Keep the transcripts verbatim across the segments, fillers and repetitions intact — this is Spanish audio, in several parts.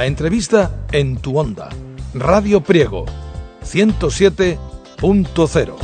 La entrevista en tu onda. Radio Priego, ciento siete punto cero.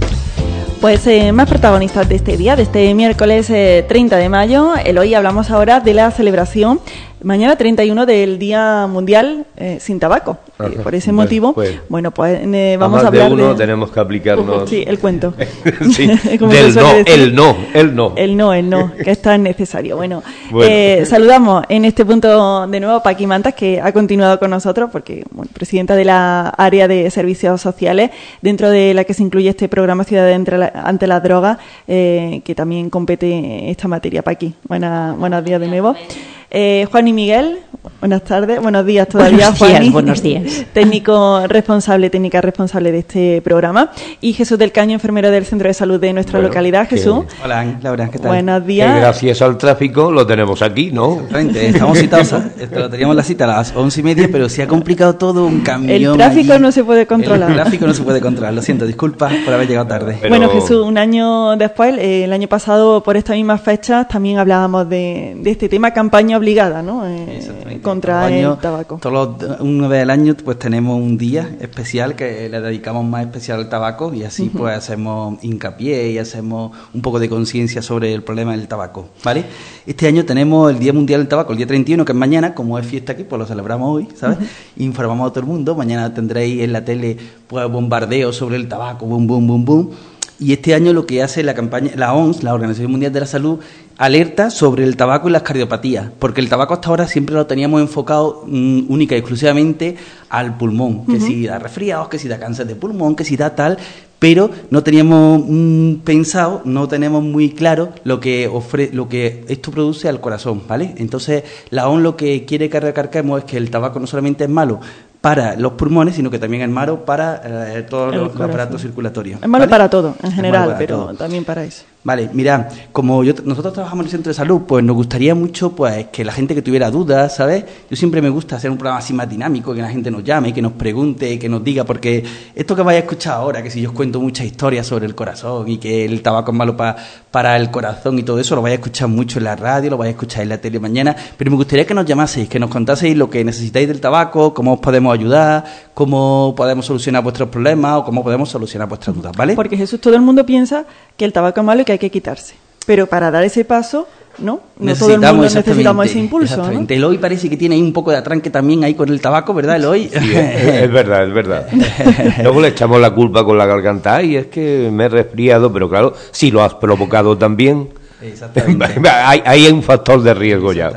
Pues eh, más protagonistas de este día, de este miércoles eh, treinta de mayo. El hoy hablamos ahora de la celebración mañana treinta y uno del Día Mundial eh, sin Tabaco. Eh, por ese bueno, motivo, pues, bueno, pues eh, a vamos más a hablar de uno de... tenemos que aplicarnos... Sí, el cuento. sí, Como del se suele no, decir. el no, el no. El no, el no, que es tan necesario. Bueno, Bueno. Eh, saludamos en este punto de nuevo a Paqui Mantas, que ha continuado con nosotros, porque, bueno, presidenta de la área de servicios sociales, dentro de la que se incluye este programa Ciudad ante la, ante las drogas, eh, que también compete esta materia. Paqui, buena, buenos días de nuevo. Eh, Juan y Miguel, buenas tardes, buenos días todavía, buenos días, Juani, buenos días. técnico responsable, técnica responsable de este programa, y Jesús del Caño, enfermero del Centro de Salud de nuestra Bueno, localidad. Jesús. Que... Hola, Laura, ¿qué tal? Buenos días. Que gracias al tráfico lo tenemos aquí, ¿no? Exactamente, estamos citados, a, esto, teníamos la cita a las once y media, pero se ha complicado todo, un camión. El tráfico allí. no se puede controlar. El tráfico no se puede controlar, lo siento, disculpa por haber llegado tarde. Pero- Bueno, Jesús, un año después, eh, el año pasado, por estas mismas fechas, también hablábamos de, de este tema, campaña obligada, ¿no? Eh, Exactamente. contra Todos los el años, tabaco. Todos los, una vez al año pues tenemos un día especial que le dedicamos más especial al tabaco y así uh-huh. pues hacemos hincapié y hacemos un poco de conciencia sobre el problema del tabaco, ¿vale? Este año tenemos el Día Mundial del Tabaco, el día treinta y uno, que es mañana, como es fiesta aquí, pues lo celebramos hoy, ¿sabes? Uh-huh. Informamos a todo el mundo, mañana tendréis en la tele pues bombardeo sobre el tabaco, boom, boom, boom, boom. Y este año lo que hace la campaña, la O M S, la Organización Mundial de la Salud, alerta sobre el tabaco y las cardiopatías, porque el tabaco hasta ahora siempre lo teníamos enfocado mm, única y exclusivamente al pulmón, que uh-huh. si da resfriados, que si da cáncer de pulmón, que si da tal, pero no teníamos mm, pensado, no tenemos muy claro lo que ofre, lo que esto produce al corazón, ¿vale? Entonces la O M S lo que quiere que recalquemos es que el tabaco no solamente es malo para los pulmones, sino que también es malo para eh, todos los, los aparatos circulatorios. Es malo, ¿vale?, para todo, en es general, para pero todo. También para eso. Vale, mira, como yo, nosotros trabajamos en el centro de salud, pues nos gustaría mucho pues que la gente que tuviera dudas, ¿sabes? Yo siempre me gusta hacer un programa así más dinámico, que la gente nos llame, que nos pregunte, que nos diga, porque esto que vais a escuchar ahora, que si yo os cuento muchas historias sobre el corazón y que el tabaco es malo pa, para el corazón y todo eso, lo vais a escuchar mucho en la radio, lo vais a escuchar en la tele mañana, pero me gustaría que nos llamaseis, que nos contaseis lo que necesitáis del tabaco, cómo os podemos ayudar, cómo podemos solucionar vuestros problemas o cómo podemos solucionar vuestras dudas, ¿vale? Porque Jesús, todo el mundo piensa que el tabaco es malo y que hay que quitarse. Pero para dar ese paso, ¿no? No todo el mundo necesitamos ese impulso, exactamente. ¿no? Eloy parece que tiene ahí un poco de atranque también ahí con el tabaco, ¿verdad, Eloy? Sí, es, es verdad, es verdad. Luego le echamos la culpa con la garganta. Ay, es que me he resfriado, pero claro, si lo has provocado también, exactamente. hay, hay un factor de riesgo ya.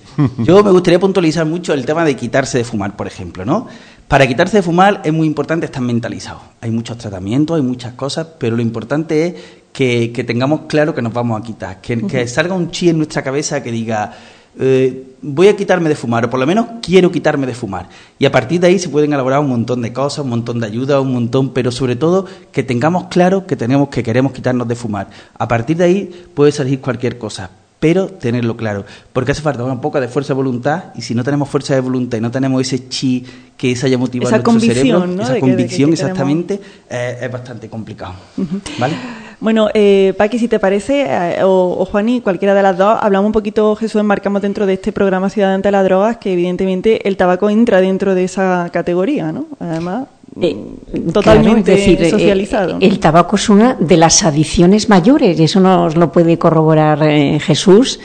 Yo me gustaría puntualizar mucho el tema de quitarse de fumar, por ejemplo, ¿no? Para quitarse de fumar es muy importante estar mentalizado. Hay muchos tratamientos, hay muchas cosas, pero lo importante es que, que tengamos claro que nos vamos a quitar, que, uh-huh. que salga un chi en nuestra cabeza que diga, eh, voy a quitarme de fumar, o por lo menos quiero quitarme de fumar. Y a partir de ahí se pueden elaborar un montón de cosas, un montón de ayudas, un montón, pero sobre todo que tengamos claro que tenemos que queremos quitarnos de fumar. A partir de ahí puede salir cualquier cosa, pero tenerlo claro, porque hace falta un poco de fuerza de voluntad, y si no tenemos fuerza de voluntad y no tenemos ese chi que se haya motivado esa nuestro cerebro, ¿no? esa de convicción que, de que exactamente, eh, es bastante complicado. Uh-huh. ¿Vale? Bueno, eh, Paqui, si te parece, eh, o, o Juani, cualquiera de las dos, hablamos un poquito, Jesús, enmarcamos dentro de este programa Ciudad ante las Drogas, que evidentemente el tabaco entra dentro de esa categoría, ¿no? Además, eh, totalmente claro, es decir, socializado. Eh, el tabaco es una de las adicciones mayores, y eso nos lo puede corroborar eh, Jesús.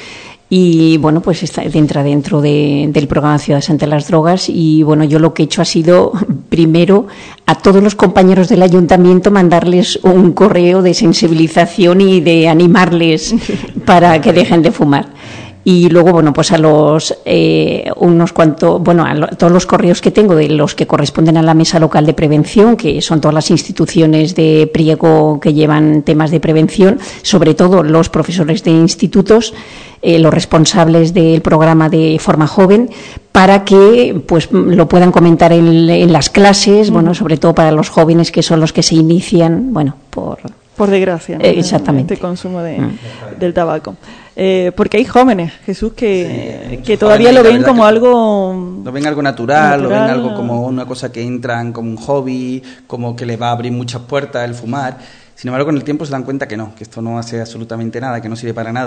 Y bueno, pues está, entra dentro de, del programa Ciudades ante las Drogas. Y bueno, yo lo que he hecho ha sido, primero, a todos los compañeros del ayuntamiento mandarles un correo de sensibilización y de animarles para que dejen de fumar. Y luego, bueno, pues a los eh, unos cuantos, bueno, a lo, todos los correos que tengo de los que corresponden a la mesa local de prevención, que son todas las instituciones de Priego que llevan temas de prevención, sobre todo los profesores de institutos, eh, los responsables del programa de Forma Joven, para que pues lo puedan comentar en, en las clases, mm. bueno, sobre todo para los jóvenes que son los que se inician, bueno, por... Por desgracia, ¿no? Eh, exactamente. Este consumo de, mm. del tabaco. Eh, porque hay jóvenes, Jesús, que, sí, que todavía jóvenes, lo ven como algo... Lo ven algo natural, natural, lo ven algo como una cosa que entran como un hobby, como que le va a abrir muchas puertas el fumar. Sin embargo, con el tiempo se dan cuenta que no, que esto no hace absolutamente nada, que no sirve para nada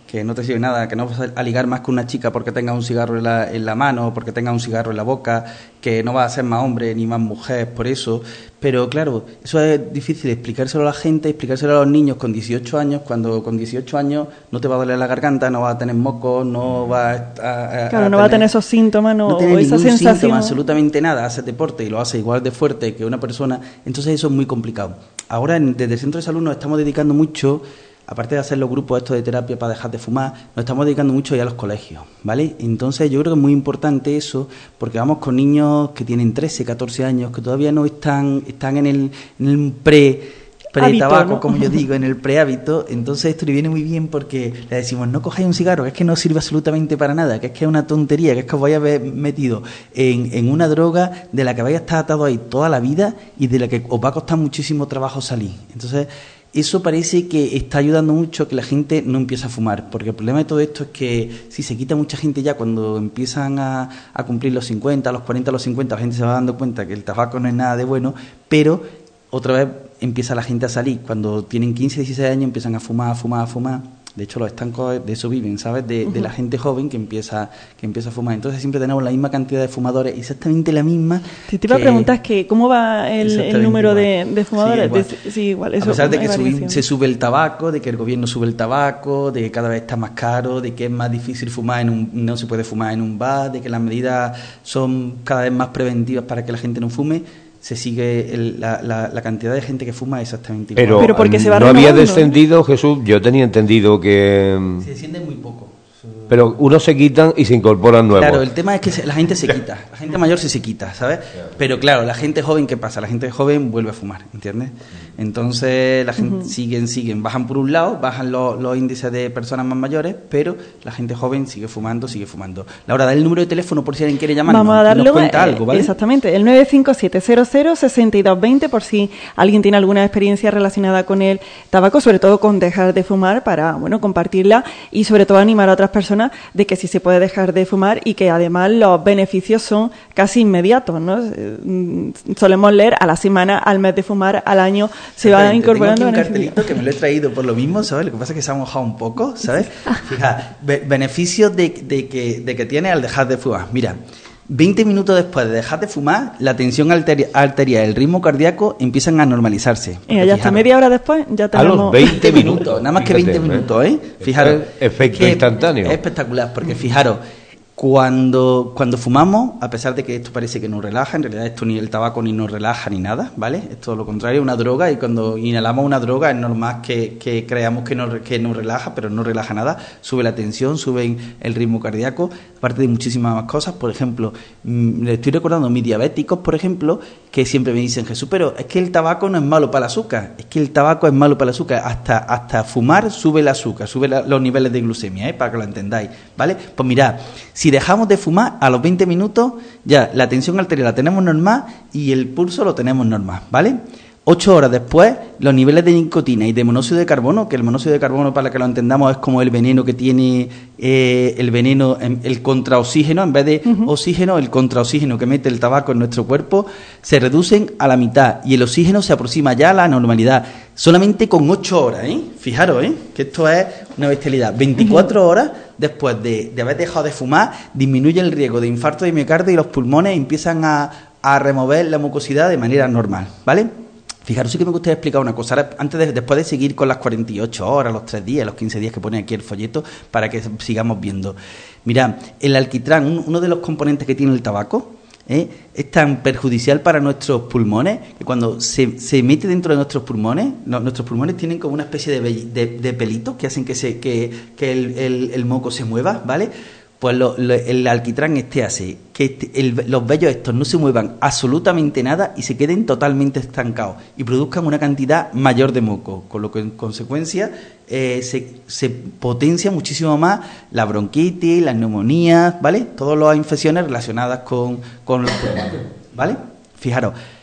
que no te sirve nada, que no vas a ligar más con una chica porque tengas un cigarro en la, en la mano, porque tengas un cigarro en la boca, que no vas a ser más hombre ni más mujer por eso. Pero claro, eso es difícil explicárselo a la gente, explicárselo a los niños con dieciocho años, cuando con dieciocho años no te va a doler la garganta, no vas a tener mocos, no vas a... a claro, a no va a tener esos síntomas, no, no tener o esa ningún sensación. síntoma, absolutamente nada, haces deporte y lo haces igual de fuerte que una persona, entonces eso es muy complicado. Ahora en, desde el Centro de Salud nos estamos dedicando mucho, aparte de hacer los grupos estos de terapia para dejar de fumar, nos estamos dedicando mucho ya a los colegios, ¿vale? Entonces yo creo que es muy importante eso, porque vamos con niños que tienen trece, catorce años, que todavía no están, están en el, en el pre... pre-tabaco, ¿no? Como yo digo, en el prehábito. Entonces esto le viene muy bien porque le decimos, no cojáis un cigarro, que es que no sirve absolutamente para nada, que es que es una tontería, que es que os vais a haber metido en, en una droga de la que vais a estar atado ahí toda la vida y de la que os va a costar muchísimo trabajo salir. Entonces eso parece que está ayudando mucho a que la gente no empiece a fumar, porque el problema de todo esto es que si se quita mucha gente ya cuando empiezan a, a cumplir los cincuenta, los cuarenta, los cincuenta, la gente se va dando cuenta que el tabaco no es nada de bueno, pero otra vez empieza la gente a salir. Cuando tienen quince, dieciséis años empiezan a fumar, a fumar, a fumar. De hecho, los estancos de eso viven, ¿sabes? De, uh-huh. de la gente joven que empieza que empieza a fumar. Entonces siempre tenemos la misma cantidad de fumadores, exactamente la misma. Si te iba a preguntar que cómo va el, el número de, de fumadores. Sí, igual. De, sí, igual. Eso, a pesar de que sube, se sube el tabaco, de que el gobierno sube el tabaco, de que cada vez está más caro, de que es más difícil fumar en un, no se puede fumar en un bar, de que las medidas son cada vez más preventivas para que la gente no fume. Se sigue el, la, la, la cantidad de gente que fuma exactamente igual. Pero, Pero porque se va no renovando, había descendido, Jesús. Yo tenía entendido que... Se desciende muy poco. Pero unos se quitan y se incorporan nuevos. Claro, el tema es que se, la gente se quita. La gente mayor sí se quita, ¿sabes? Pero claro, la gente joven, ¿qué pasa? La gente joven vuelve a fumar, ¿entiendes? Entonces la gente uh-huh. siguen, siguen. Bajan por un lado, bajan los, los índices de personas más mayores, pero la gente joven sigue fumando, sigue fumando. Laura, da el número de teléfono por si alguien quiere llamarnos. Vamos a darle y nos cuenta algo, ¿vale? Exactamente, el nueve cinco siete cero cero seis dos dos cero por si alguien tiene alguna experiencia relacionada con el tabaco, sobre todo con dejar de fumar, para, bueno, compartirla y sobre todo animar a otras personas de que sí se puede dejar de fumar y que además los beneficios son casi inmediatos, ¿no? Solemos leer a la semana, al mes de fumar, al año se va incorporando. Tengo aquí un cartelito que me lo he traído por lo mismo, ¿sabes? Lo que pasa es que se ha mojado un poco, ¿sabes? Fija, be- beneficios de, de, que, de que tiene al dejar de fumar. Mira, veinte minutos después de dejar de fumar, la tensión arterial, arterial el ritmo cardíaco empiezan a normalizarse. Y ya hasta media hora después ya tenemos... A los veinte minutos. Nada más que veinte minutos, ¿eh? Fijaros. Efecto instantáneo. Es espectacular, porque fijaros, Cuando, cuando fumamos, a pesar de que esto parece que nos relaja, en realidad esto ni el tabaco ni nos relaja ni nada, ¿vale? Es todo lo contrario, es una droga, y cuando inhalamos una droga es normal que, que creamos que nos, que nos relaja, pero no relaja nada. Sube la tensión, sube el ritmo cardíaco, aparte de muchísimas más cosas. Por ejemplo, mmm, le estoy recordando a mis diabéticos, por ejemplo, que siempre me dicen, Jesús, pero es que el tabaco no es malo para el azúcar, es que el tabaco es malo para el azúcar, hasta, hasta fumar sube el azúcar, sube la, los niveles de glucemia, ¿eh? Para que lo entendáis, ¿vale? Pues mirad, si dejamos de fumar, a los veinte minutos ya la tensión arterial la tenemos normal y el pulso lo tenemos normal, ¿vale? Ocho horas después, los niveles de nicotina y de monóxido de carbono, que el monóxido de carbono, para que lo entendamos, es como el veneno que tiene eh, el veneno, el contraoxígeno, en vez de uh-huh. oxígeno, el contraoxígeno que mete el tabaco en nuestro cuerpo, se reducen a la mitad y el oxígeno se aproxima ya a la normalidad, solamente con ocho horas, ¿eh? Fijaros, ¿eh? Que esto es una bestialidad. veinticuatro uh-huh. horas después de, de haber dejado de fumar, disminuye el riesgo de infarto de miocardio y los pulmones empiezan a, a remover la mucosidad de manera normal, ¿vale? Fijaros, sí que me gustaría explicar una cosa, ahora, antes de, después de seguir con las cuarenta y ocho horas, los tres días, los quince días que pone aquí el folleto, para que sigamos viendo. Mirad, el alquitrán, un, uno de los componentes que tiene el tabaco, ¿eh? es tan perjudicial para nuestros pulmones, que cuando se, se mete dentro de nuestros pulmones, no, nuestros pulmones tienen como una especie de, de, de pelitos que hacen que, se, que, que el, el, el moco se mueva, ¿vale? Pues lo, lo, el alquitrán este hace que este, el, los vellos estos no se muevan absolutamente nada y se queden totalmente estancados y produzcan una cantidad mayor de moco, con lo que en consecuencia eh, se, se potencia muchísimo más la bronquitis, las neumonías, ¿vale? Todas las infecciones relacionadas con, con los pulmones, ¿vale? Fijaros,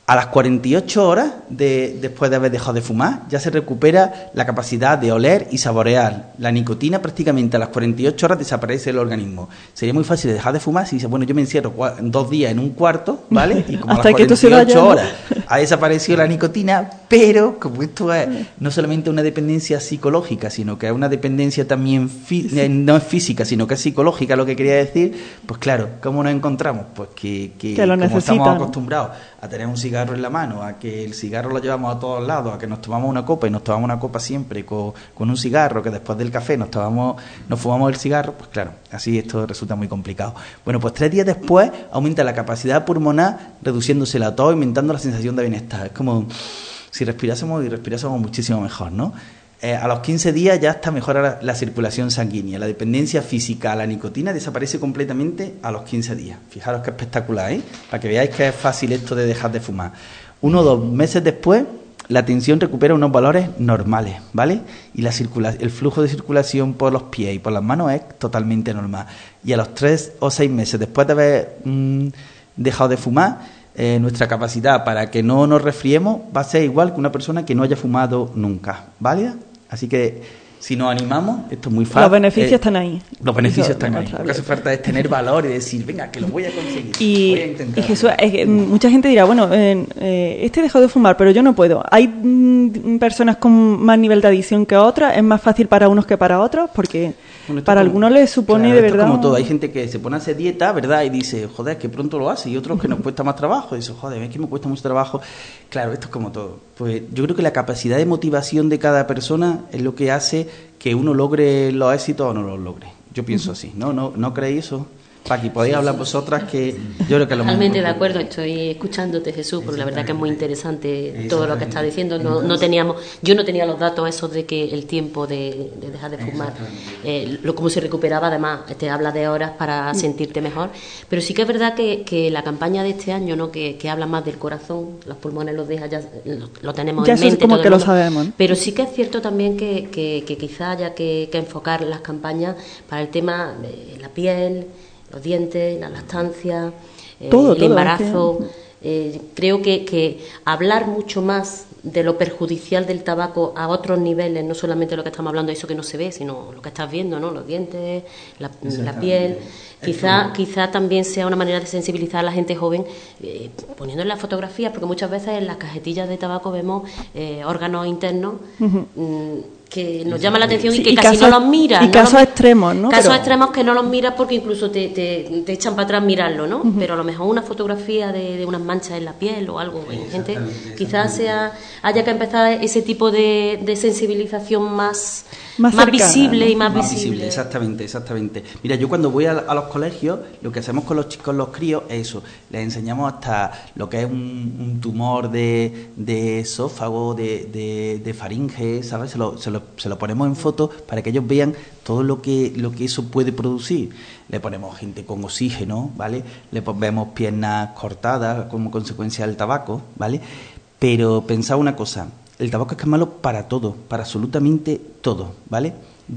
A las cuarenta y ocho horas de, después de haber dejado de fumar, ya se recupera la capacidad de oler y saborear. La nicotina prácticamente a las cuarenta y ocho horas desaparece del organismo. Sería muy fácil dejar de fumar si dice, bueno, yo me encierro dos días en un cuarto, ¿vale? Y como hasta a las que cuarenta y ocho horas ha desaparecido la nicotina, pero como esto es no solamente una dependencia psicológica, sino que es una dependencia también, fí- no es física, sino que es psicológica, lo que quería decir, pues claro, ¿cómo nos encontramos? Pues que, que, que lo como necesitan. estamos acostumbrados a tener un cigarro en la mano, a que el cigarro lo llevamos a todos lados, a que nos tomamos una copa y nos tomamos una copa siempre con, con un cigarro, que después del café nos tomamos, nos fumamos el cigarro, pues claro, así esto resulta muy complicado. Bueno, pues tres días después aumenta la capacidad pulmonar, reduciéndose la tos, aumentando la sensación de bienestar. Es como si respirásemos y respirásemos muchísimo mejor, ¿no? Eh, a los quince días ya está mejora la, la circulación sanguínea. La dependencia física a la nicotina desaparece completamente a los quince días. Fijaros qué espectacular, ¿eh? Para que veáis que es fácil esto de dejar de fumar. Uno o dos meses después, la tensión recupera unos valores normales, ¿vale? Y la circula- el flujo de circulación por los pies y por las manos es totalmente normal. Y a los tres o seis meses después de haber mmm, dejado de fumar, Eh, nuestra capacidad para que no nos resfriemos va a ser igual que una persona que no haya fumado nunca, ¿válida? Así que si nos animamos, esto es muy fácil. Los beneficios eh, están ahí. Los beneficios Eso, están ahí. Lo que hace falta es tener valor y decir, venga, que lo voy a conseguir. Y, voy a intentar. y Jesús, es que mucha gente dirá, bueno, eh, eh, este dejó de fumar, pero yo no puedo. Hay mm, personas con más nivel de adicción que otras, es más fácil para unos que para otros, porque Bueno, para como, algunos les supone claro, de esto verdad... es como todo, hay gente que se pone a hacer dieta, ¿verdad? Y dice, joder, que pronto lo hace, y otros que nos cuesta más trabajo, y dice, joder, es que me cuesta mucho trabajo. Claro, esto es como todo. Pues yo creo que la capacidad de motivación de cada persona es lo que hace que uno logre los éxitos o no los logre. Yo pienso así, ¿no? ¿No, no creéis eso? Paqui, podéis hablar vosotras, que yo creo que lo más Totalmente de importante. acuerdo, estoy escuchándote, Jesús, porque la verdad que es muy interesante todo lo que estás diciendo. No, no teníamos, yo no tenía los datos esos de que el tiempo de, de dejar de fumar, eh, lo cómo se recuperaba, además te habla de horas para sentirte mejor, pero sí que es verdad que, que la campaña de este año, ¿no? que, que habla más del corazón, los pulmones los deja, ya lo, lo tenemos Ya en eso mente. es como todo que el lo mundo. sabemos, ¿no? Pero sí que es cierto también que, que, que quizá haya que, que enfocar las campañas para el tema de la piel, los dientes, la lactancia, eh, Todo, el todo, embarazo. es Eh, creo que, que hablar mucho más de lo perjudicial del tabaco a otros niveles, no solamente lo que estamos hablando, eso que no se ve, sino lo que estás viendo, ¿no? Los dientes, la, la piel. Quizá, quizá también sea una manera de sensibilizar a la gente joven, eh, poniendo en las fotografías, porque muchas veces en las cajetillas de tabaco vemos eh, órganos internos. Uh-huh. mmm, que nos llama la atención y que sí, y casi casos, no los miras. Y no casos los, extremos, ¿no? Casos Pero... extremos que no los miras porque incluso te, te, te echan para atrás mirarlo, ¿no? Uh-huh. Pero a lo mejor una fotografía de, de unas manchas en la piel o algo en gente, quizás sea haya que empezar ese tipo de, de sensibilización más, más, más cercana, visible, ¿no? y más, más visible. visible. Exactamente, exactamente. Mira, yo cuando voy a, a los colegios, lo que hacemos con los chicos, los críos, es eso. Les enseñamos hasta lo que es un, un tumor de, de esófago, de, de, de faringe, ¿sabes? Se lo, se lo, se lo ponemos en fotos para que ellos vean todo lo que lo que eso puede producir. Le ponemos gente con oxígeno, ¿vale? Le vemos piernas cortadas como consecuencia del tabaco, ¿vale? Pero pensad una cosa, el tabaco es que es malo para todo, para absolutamente todo, ¿vale?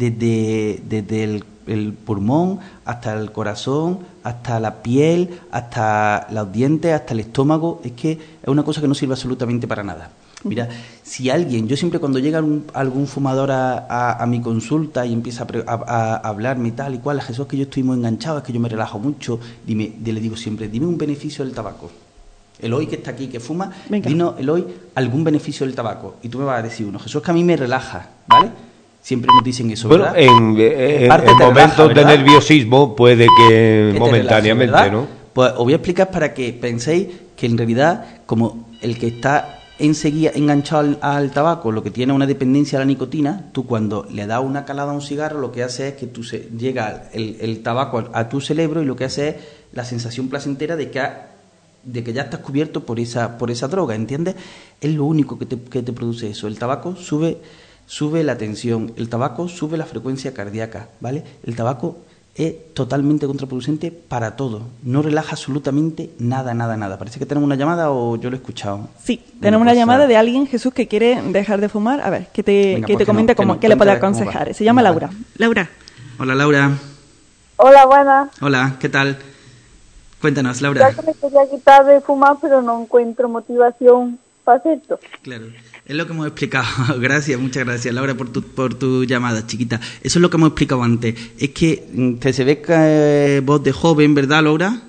Desde, desde el, el pulmón hasta el corazón, hasta la piel, hasta los dientes, hasta el estómago. Es que es una cosa que no sirve absolutamente para nada. Mira, si alguien, yo siempre cuando llega algún, algún fumador a, a, a mi consulta y empieza a, a, a hablarme y tal y cual, Jesús, que yo estoy muy enganchado, es que yo me relajo mucho, dime, le digo siempre, dime un beneficio del tabaco. Eloy, que está aquí, que fuma, dinos, Eloy, algún beneficio del tabaco. Y tú me vas a decir uno, Jesús, que a mí me relaja, ¿vale? Siempre nos dicen eso, bueno, ¿verdad? en, en, en momentos relaja, de nerviosismo puede que, que momentáneamente, relaje, ¿no? Pues os voy a explicar para que penséis que en realidad, como el que está enseguida enganchado al, al tabaco, lo que tiene una dependencia a la nicotina, tú cuando le das una calada a un cigarro, lo que hace es que tú se, llega el, el tabaco a, a tu cerebro y lo que hace es la sensación placentera de que, ha, de que ya estás cubierto por esa, por esa droga, ¿entiendes? Es lo único que te, que te produce eso. El tabaco sube, sube la tensión, el tabaco sube la frecuencia cardíaca, ¿vale? El tabaco es totalmente contraproducente para todo. No relaja absolutamente nada, nada, nada. Parece que tenemos una llamada o yo lo he escuchado. Sí, tenemos una llamada de alguien, Jesús, que quiere dejar de fumar. A ver, que te, Venga, que te comente no, cómo, que, qué le puede aconsejar. Se llama Laura. Laura. Hola, Laura. Hola, buenas. Hola, ¿qué tal? Cuéntanos, Laura. Ya que me quería quitar de fumar, pero no encuentro motivación para hacerlo. Claro, es lo que hemos explicado. Gracias, muchas gracias, Laura, por tu, por tu llamada, chiquita. Eso es lo que hemos explicado antes. Es que te se ve que eh, voz de joven, ¿verdad, Laura?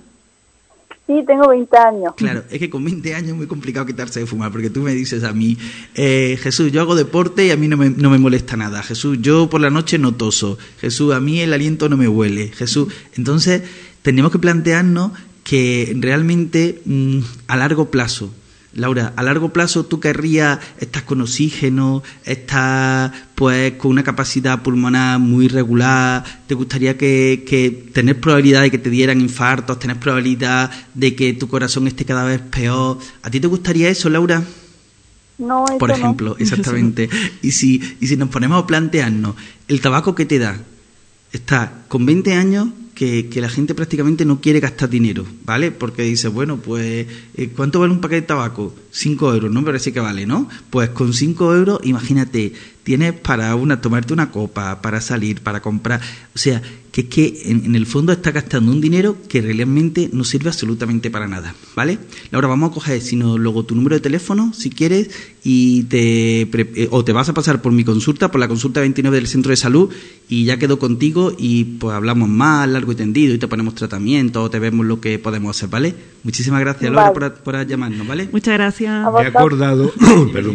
Sí, tengo veinte años. Claro, es que con veinte años es muy complicado quitarse de fumar, porque tú me dices a mí, eh, Jesús, yo hago deporte y a mí no me, no me molesta nada. Jesús, yo por la noche no toso. Jesús, a mí el aliento no me huele. Jesús, entonces tenemos que plantearnos que realmente mmm, a largo plazo, Laura, a largo plazo tú querrías, estás con oxígeno, estás pues con una capacidad pulmonar muy regular, te gustaría que, que tener probabilidad de que te dieran infartos, tener probabilidad de que tu corazón esté cada vez peor. ¿A ti te gustaría eso, Laura? No, eso Por ejemplo, no. Exactamente. Y si, y si nos ponemos a plantearnos el tabaco que te da, está con veinte años que, que la gente prácticamente no quiere gastar dinero, ¿vale? Porque dice, bueno, pues, ¿cuánto vale un paquete de tabaco? Cinco euros, ¿no? Me parece que vale, ¿no? Pues con cinco euros, imagínate, tienes para una tomarte una copa, para salir, para comprar. O sea, que es que en, en el fondo estás gastando un dinero que realmente no sirve absolutamente para nada, ¿vale? Ahora vamos a coger, si no, luego tu número de teléfono, si quieres, y te eh, o te vas a pasar por mi consulta, por la consulta veintinueve del centro de salud, y ya quedo contigo y pues hablamos más largo y tendido y te ponemos tratamiento o te vemos lo que podemos hacer, ¿vale? Muchísimas gracias, Laura, vale. por, por llamarnos, ¿vale? Muchas gracias. Me he acordado, perdón,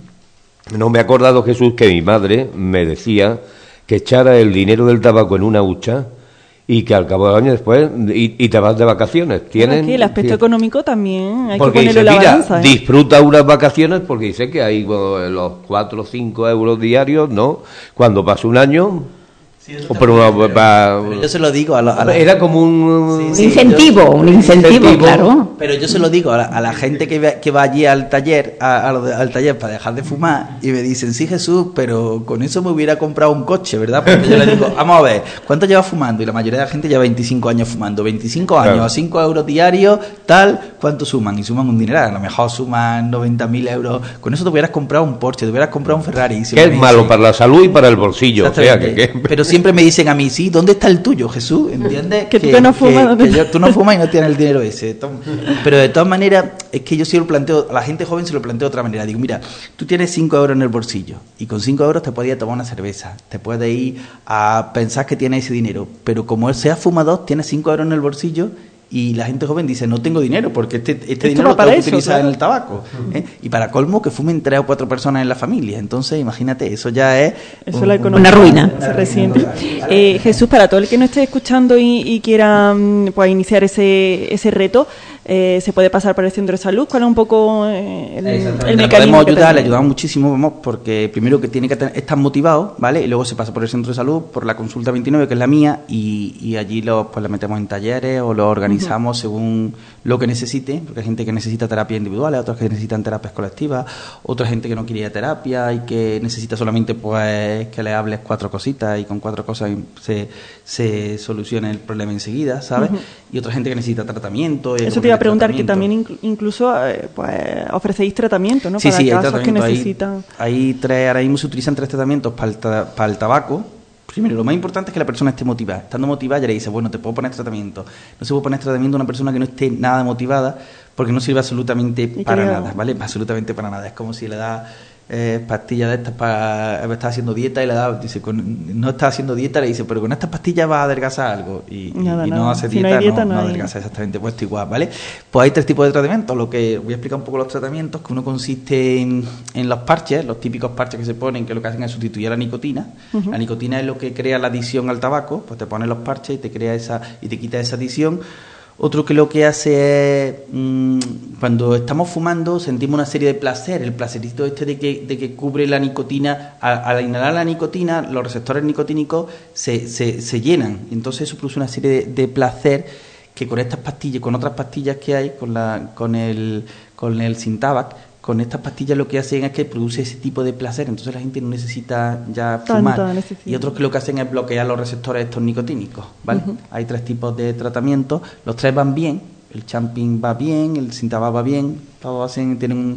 no me he acordado, Jesús, que mi madre me decía que echara el dinero del tabaco en una hucha y que al cabo de años después y, y te vas de vacaciones. Tienen, aquí el aspecto tienen, económico también hay porque que ponerlo dice, en la mira, balanza, ¿eh? Disfruta unas vacaciones porque dice que hay bueno, los cuatro o cinco euros diarios, ¿no? Cuando pasa un año... Sí, o por una, pa, pero yo se lo digo a la, a la era como un, sí, sí, incentivo, yo, un incentivo, incentivo, claro. Pero yo se lo digo a la, a la gente que va, que va allí al taller, a, a, al taller para dejar de fumar y me dicen, sí, Jesús, pero con eso me hubiera comprado un coche, ¿verdad? Porque yo le digo, vamos a ver, ¿cuánto llevas fumando? Y la mayoría de la gente lleva veinticinco años fumando, veinticinco años, claro. A cinco euros diarios, tal, ¿cuánto suman? Y suman un dineral, a lo mejor suman noventa mil euros, con eso te hubieras comprado un Porsche, te hubieras comprado un Ferrari. Y que es malo para la salud y para el bolsillo, o sea, que, que... Pero siempre me dicen a mí, sí, ¿dónde está el tuyo, Jesús? ¿Entiendes? Que, que tú no fumas. Que, que yo, tú no fumas y no tienes el dinero ese. Pero de todas maneras, es que yo sí lo planteo, a la gente joven se lo planteo de otra manera. Digo, mira, tú tienes cinco euros en el bolsillo y con cinco euros te puedes ir a tomar una cerveza, te puedes ir a pensar que tienes ese dinero. Pero como él sea fumador, tienes cinco euros en el bolsillo y la gente joven dice, no tengo dinero porque este, este dinero lo tengo que utilizar claro. en el tabaco. ¿eh? Y para colmo que fumen tres o cuatro personas en la familia. Entonces, imagínate, eso ya es eso un, la una ruina. Se resiente. Eh, Jesús, para todo el que no esté escuchando y, y quiera pues, iniciar ese, ese reto, eh, se puede pasar por el centro de salud. ¿Cuál es un poco eh, el, el mecanismo? Podemos ayudar, le ayudamos muchísimo, vamos, porque primero que tiene que tener, estar motivado, ¿vale? Y luego se pasa por el centro de salud, por la consulta veintinueve, que es la mía, y, y allí lo, pues, lo metemos en talleres o lo organizamos uh-huh. según lo que necesite, porque hay gente que necesita terapia individual, otros que necesitan terapias colectivas, otra gente que no quiere ir a terapia y que necesita solamente pues que le hables cuatro cositas y con cuatro cosas se, se soluciona el problema enseguida, ¿sabes? Uh-huh. Y otra gente que necesita tratamiento. Eso te iba a preguntar, que también inclu- incluso eh, pues ofrecéis tratamiento, ¿no? Sí, para sí, casos hay que necesitan. Hay, hay tres, ahora mismo se utilizan tres tratamientos para el, ta- para el tabaco. Primero, lo más importante es que la persona esté motivada. Estando motivada, ya le dice, bueno, te puedo poner tratamiento. No se puede poner tratamiento a una persona que no esté nada motivada porque no sirve absolutamente para nada, ¿vale? Absolutamente para nada. Es como si le da eh, pastillas de estas para... Está haciendo dieta y le da... Dice, con, no está haciendo dieta, le dice, pero con estas pastillas va a adelgazar algo. Y, nada, y no nada. hace si dieta, no, hay dieta, no, no, no adelgaza, exactamente, puesto igual, ¿vale? Pues hay tres tipos de tratamientos. Lo que voy a explicar un poco los tratamientos, que uno consiste en, en los parches, los típicos parches que se ponen, que lo que hacen es sustituir a la nicotina. Uh-huh. La nicotina es lo que crea la adicción al tabaco, pues te pones los parches y te crea esa y te quita esa adicción. Otro que lo que hace es, mmm, cuando estamos fumando, sentimos una serie de placer, el placerito este de que, de que cubre la nicotina, al, al inhalar la nicotina, los receptores nicotínicos se, se, se llenan, entonces eso produce una serie de, de placer que con estas pastillas, con otras pastillas que hay, con, la, con el, con el Sintabac, con estas pastillas lo que hacen es que produce ese tipo de placer, entonces la gente no necesita ya fumar. Y otros que lo que hacen es bloquear los receptores estos nicotínicos, ¿vale? Uh-huh. Hay tres tipos de tratamientos, los tres van bien, el champing va bien, el Sintabac va bien, todos hacen, tienen un,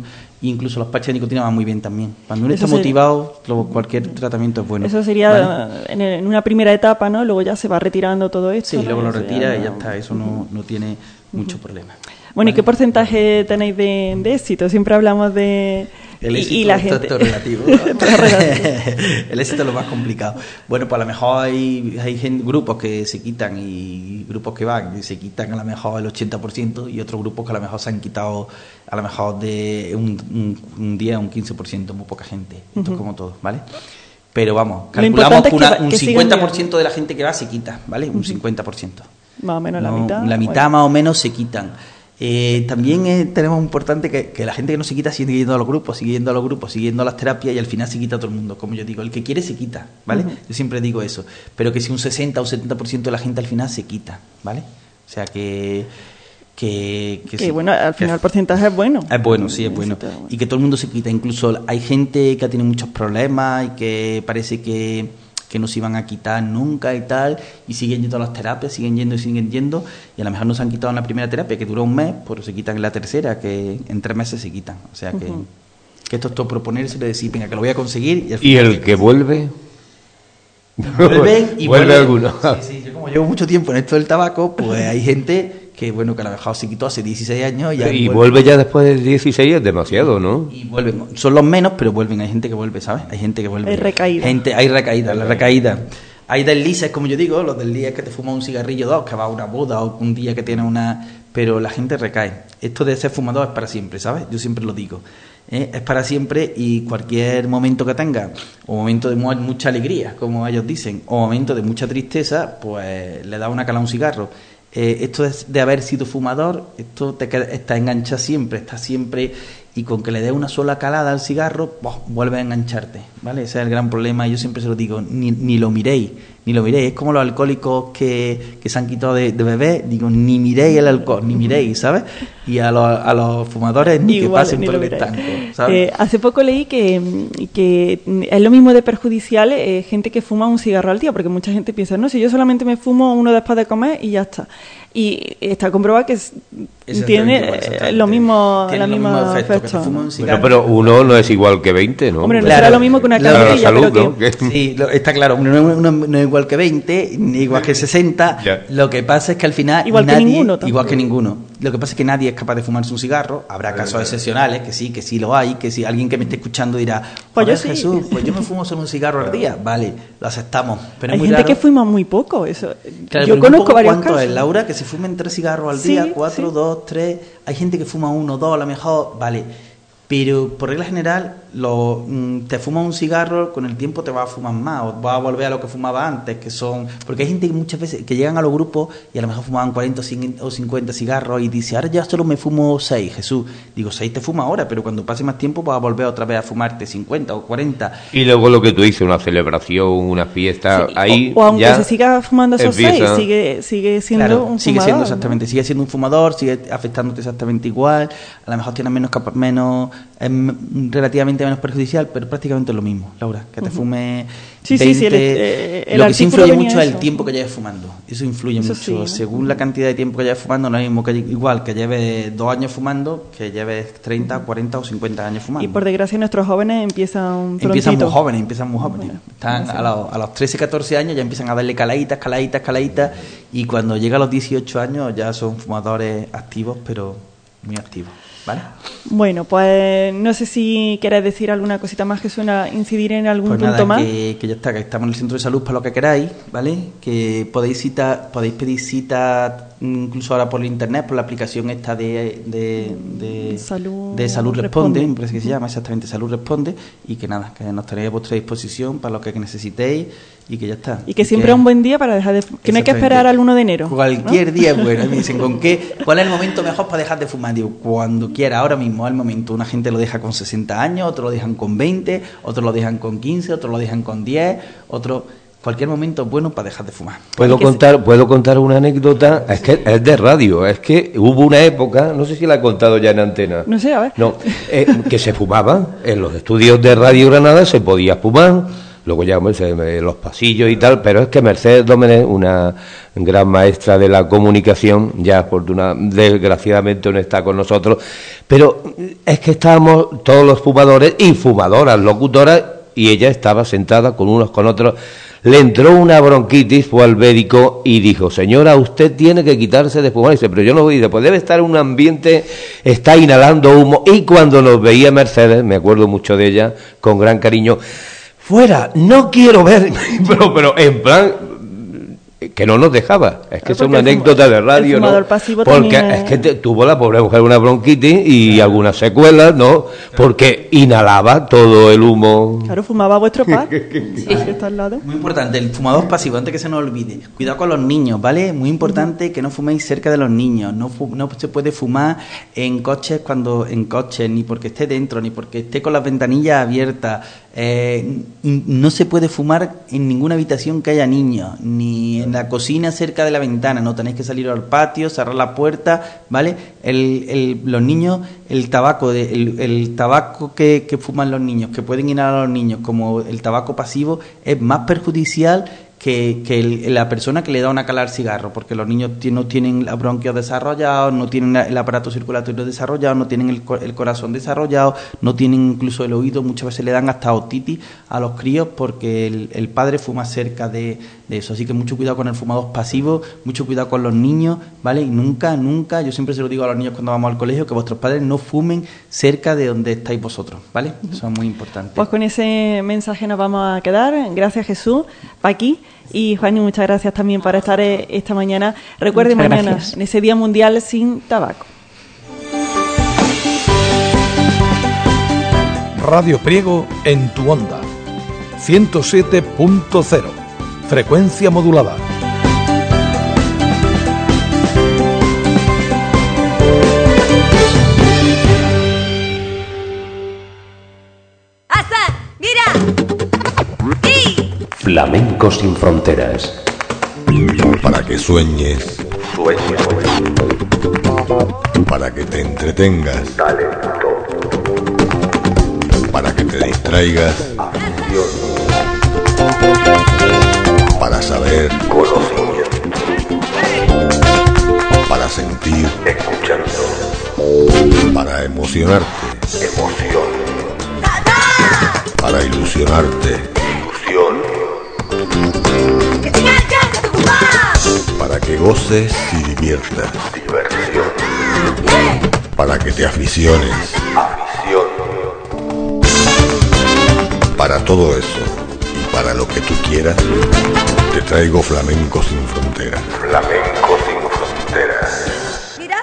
Incluso los parches de nicotina van muy bien también. Cuando uno Eso está sería- motivado, lo- cualquier tratamiento es bueno. Eso sería ¿vale? en, el- en una primera etapa, ¿no? Luego ya se va retirando todo esto. Sí, ¿no? luego lo Eso retira y ya no- está. Eso no, no tiene mucho problema. Bueno, ¿y ¿vale? qué porcentaje tenéis de, de éxito? Siempre hablamos de... El y- éxito y la esto- gente... esto es relativo. Todo es relativo. El éxito es lo más complicado. Bueno, pues a lo mejor hay, hay gen- grupos que se quitan y grupos que van y se quitan a lo mejor el ochenta por ciento y otros grupos que a lo mejor se han quitado a lo mejor de un, un, un diez o un quince por ciento, muy poca gente. Esto es como todo, ¿vale? Pero vamos, calculamos importante que, es que una- va- un que sigan cincuenta por ciento llegando. de la gente que va se quita, ¿vale? Un cincuenta por ciento. Más o menos la No, mitad. La mitad bueno. más o menos se quitan. Eh, también eh, tenemos importante que, que la gente que no se quita sigue yendo a los grupos, sigue yendo a los grupos, siguiendo a las terapias y al final se quita todo el mundo. Como yo digo, el que quiere se quita, ¿vale? Ujú. Yo siempre digo eso. Pero que si un sesenta o setenta por ciento de la gente al final se quita, ¿vale? O sea que... Que, que Que sí, bueno, al que final el porcentaje es bueno. es bueno, sí, es bueno. Está bueno. Y que todo el mundo se quita. Incluso hay gente que ha tenido muchos problemas y que parece que, que no se iban a quitar nunca y tal, y siguen yendo a las terapias, siguen yendo y siguen yendo, y a lo mejor no se han quitado en la primera terapia, que duró un mes, pero se quitan en la tercera, que en tres meses se quitan. O sea que, Ujú. que esto es todo proponerse y decir, venga, que lo voy a conseguir. Y, al ¿Y final el que vuelve? vuelven y Vuelve vuelven. alguno. Sí, sí, yo como llevo mucho tiempo en esto del tabaco, pues hay gente que, bueno, que a lo mejor se quitó hace dieciséis años y ya Y vuelve. vuelve ya después de dieciséis, es demasiado, ¿no? Y vuelven, son los menos, pero vuelven. Hay gente que vuelve, ¿sabes? Hay gente que vuelve. Hay recaída. Gente, hay recaída, la recaída. Hay deslices, como yo digo, los deslices que te fumas un cigarrillo dos, que va a una boda o un día que tienes una... Pero la gente recae. Esto de ser fumador es para siempre, ¿sabes? Yo siempre lo digo. ¿eh? Es para siempre y cualquier momento que tenga, o momento de mu- mucha alegría, como ellos dicen, o momento de mucha tristeza, pues le da una cala a un cigarro. Eh, esto de, de haber sido fumador, esto te queda, está enganchado siempre, está siempre, y con que le dé una sola calada al cigarro, ¡buah!, vuelve a engancharte, ¿vale? Ese es el gran problema, y yo siempre se lo digo, ni, ni lo miréis, ni lo miréis, es como los alcohólicos que, que se han quitado de, de beber, digo, ni miréis el alcohol, ni miréis, ¿sabes? Y a los, a los fumadores ni Igual, que pasen ni por lo el miráis. estanco, ¿sabes? Eh, hace poco leí que, que es lo mismo de perjudicial eh, gente que fuma un cigarro al día, porque mucha gente piensa, no, si yo solamente me fumo uno después de comer y ya está. Y está comprobado que es- Exactamente tiene igual, eh, exactamente. lo mismo, Tiene la los misma mismos efectos, que efecto. te fuma un Bueno, cigarro. pero uno no es igual que veinte, ¿no? Hombre, no Claro. será lo mismo que una Claro, Para la cajetilla, salud, pero ¿no? que... Que- Sí, lo- está claro, uno, no- uno no es igual que veinte, ni igual que sesenta. Ya. Lo que pasa es que al final. Igual que nadie- ninguno tampoco. Igual que ninguno. Lo que pasa es que nadie es capaz de fumarse un cigarro. Habrá casos excepcionales, que sí, que sí lo hay, que si alguien que me esté escuchando dirá, Pues yo "Joder, sí". Jesús, pues yo me fumo solo un cigarro al día. Vale, lo aceptamos. Pero Hay es muy gente raro. que fuma muy poco, eso. Claro, Yo pero conozco un poco varios ¿cuánto casos. es, Laura? Que se fumen tres cigarros al Sí, día, cuatro, sí. dos, tres. Hay gente que fuma uno, dos, a lo mejor, vale. Pero por regla general, lo, mm, te fumas un cigarro, con el tiempo te vas a fumar más, o vas a volver a lo que fumaba antes, que son... Porque hay gente que muchas veces que llegan a los grupos y a lo mejor fumaban cuarenta o cincuenta cigarros y dice, ahora ya solo me fumo seis, Jesús. Digo, seis te fumas ahora, pero cuando pase más tiempo vas a volver otra vez a fumarte cincuenta o cuarenta. Y luego lo que tú dices, una celebración, una fiesta, Sí, ahí o, o aunque ya se siga fumando esos empieza- seis, sigue, sigue siendo Claro, un sigue fumador, siendo ¿no? exactamente, sigue siendo un fumador, sigue afectándote exactamente igual, a lo mejor tienes menos capa- menos es m- relativamente menos perjudicial, pero prácticamente es lo mismo, Laura, que te fume Sí, sí, veinte, sí, el- eh, el lo que sí artículo influye venía mucho es el eso. tiempo que lleves fumando, eso influye Eso mucho, sí, ¿no? según la cantidad de tiempo que lleves fumando, no es lo mismo que igual que lleves dos años fumando, que lleves treinta, cuarenta o cincuenta años fumando. Y por desgracia nuestros jóvenes empiezan prontito. Empiezan muy jóvenes, empiezan muy jóvenes. Bueno, Están gracias. a los, a los trece, catorce años ya empiezan a darle caladitas, caladitas, caladitas, y cuando llega a los dieciocho años ya son fumadores activos, pero muy activos, ¿vale? Bueno, pues no sé si quieres decir alguna cosita más que suena incidir en algún Pues punto nada, más. que, que ya está, que estamos en el centro de salud para lo que queráis, ¿vale? Que podéis cita, podéis pedir cita incluso ahora por internet, por la aplicación esta de, de, de, Salud de Salud Responde, Responde. me parece que se llama exactamente Salud Responde, y que nada, que nos tenéis a vuestra disposición para lo que necesitéis y que ya está. Y que siempre es un buen día para dejar de fumar. Que no hay que Exactamente. esperar al uno de enero. Cualquier ¿no? día es bueno. Y me dicen, ¿con qué? ¿Cuál es el momento mejor para dejar de fumar? Digo, cuando quiera, ahora mismo es el momento. Una gente lo deja con sesenta años, otros lo dejan con veinte, otros lo dejan con quince, otros lo dejan con diez, otros... Cualquier momento es bueno para dejar de fumar. Puedo que contar, puedo contar una anécdota, es que es de radio, es que hubo una época, no sé si la he contado ya en antena. No sé, a ver. No, eh, que se fumaba, en los estudios de Radio Granada se podía fumar, Luego ya, hombre, se, los pasillos y tal, pero es que Mercedes Dómenech, una gran maestra de la comunicación, ya afortunada, desgraciadamente no está con nosotros, pero es que estábamos todos los fumadores y fumadoras, locutoras, y ella estaba sentada con unos con otros. Le entró una bronquitis, fue al médico y dijo, señora, usted tiene que quitarse de fumar. Y dice, pero yo no voy, pues debe estar en un ambiente, está inhalando humo. Y cuando nos veía Mercedes, me acuerdo mucho de ella, con gran cariño, fuera, no quiero ver, pero, pero en plan, que no nos dejaba. Es que es una anécdota de radio, ¿no? Porque es que te, tuvo la pobre mujer una bronquitis y claro, algunas secuelas, ¿no? Porque inhalaba todo el humo. Claro, fumaba vuestro par. Sí. Está al lado. Muy importante, el fumador pasivo, antes que se nos olvide. Cuidado con los niños, ¿vale? Muy importante que no fuméis cerca de los niños. No, fu- no se puede fumar en coches cuando en coches, ni porque esté dentro, ni porque esté con las ventanillas abiertas. Eh, no se puede fumar en ninguna habitación que haya niños, ni en la cocina cerca de la ventana. No tenéis que salir al patio, cerrar la puerta, ¿vale? El, el, los niños, el tabaco, de, el, el tabaco que, que fuman los niños, que pueden inhalar a los niños, como el tabaco pasivo, es más perjudicial que, que el, la persona que le da una cala al cigarro, porque los niños t- no tienen los bronquios desarrollados, no tienen el aparato circulatorio desarrollado, no tienen el, el corazón desarrollado, no tienen incluso el oído, muchas veces le dan hasta otitis a los críos porque el, el padre fuma cerca de, de eso. Así que mucho cuidado con el fumador pasivo, mucho cuidado con los niños, ¿vale? Y nunca, nunca, yo siempre se lo digo a los niños cuando vamos al colegio, que vuestros padres no fumen cerca de donde estáis vosotros, ¿vale? Eso es muy importante. Pues con ese mensaje nos vamos a quedar. Gracias, Jesús, Paqui. Y Juan, muchas gracias también por estar esta mañana. Recuerde, muchas mañana, gracias. En ese Día Mundial sin Tabaco. Radio Priego en tu onda. ciento siete punto cero. Frecuencia modulada. Flamenco sin fronteras. Para que sueñes, sueñes. Para que te entretengas, talento. Para que te distraigas, afición. Para saber, conocimiento. Para sentir, escuchando. Para emocionarte, emoción. Para ilusionarte, ilusión. Para que goces y diviertas, diversión. Para que te aficiones, afición. Para todo eso y para lo que tú quieras, te traigo Flamenco sin fronteras. Flamenco sin fronteras. Mira,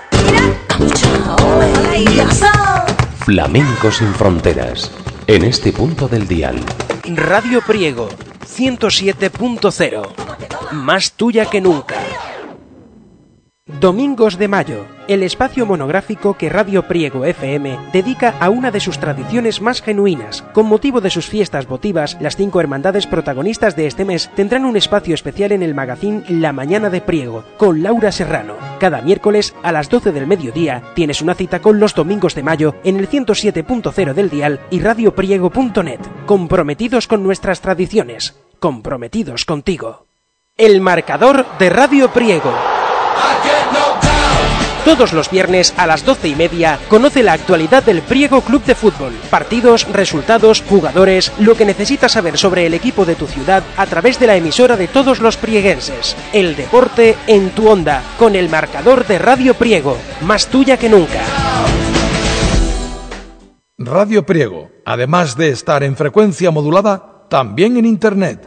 mira. Flamenco sin fronteras. En este punto del dial. Radio Priego ciento siete punto cero. Más tuya que nunca. Domingos de Mayo, el espacio monográfico que Radio Priego F M dedica a una de sus tradiciones más genuinas. Con motivo de sus fiestas votivas, las cinco hermandades protagonistas de este mes tendrán un espacio especial en el magazín La Mañana de Priego, con Laura Serrano. Cada miércoles a las doce del mediodía tienes una cita con los Domingos de Mayo en el ciento siete punto cero del dial y radio priego punto net. Comprometidos con nuestras tradiciones, comprometidos contigo. El marcador de Radio Priego. Todos los viernes a las doce y media conoce la actualidad del Priego Club de Fútbol. Partidos, resultados, jugadores, lo que necesitas saber sobre el equipo de tu ciudad a través de la emisora de todos los prieguenses. El deporte en tu onda, con el marcador de Radio Priego. Más tuya que nunca. Radio Priego, además de estar en frecuencia modulada, también en Internet.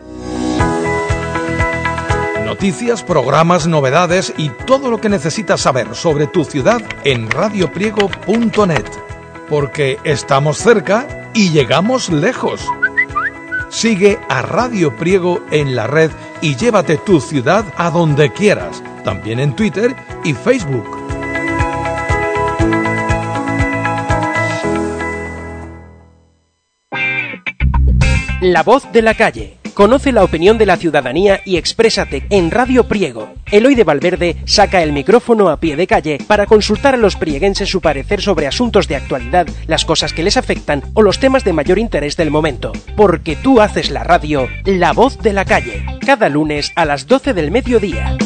Noticias, programas, novedades y todo lo que necesitas saber sobre tu ciudad en radio priego punto net. Porque estamos cerca y llegamos lejos. Sigue a Radio Priego en la red y llévate tu ciudad a donde quieras. También en Twitter y Facebook. La voz de la calle. Conoce la opinión de la ciudadanía y exprésate en Radio Priego. Eloy de Valverde saca el micrófono a pie de calle para consultar a los prieguenses su parecer sobre asuntos de actualidad, las cosas que les afectan o los temas de mayor interés del momento. Porque tú haces la radio, la voz de la calle. Cada lunes a las doce del mediodía.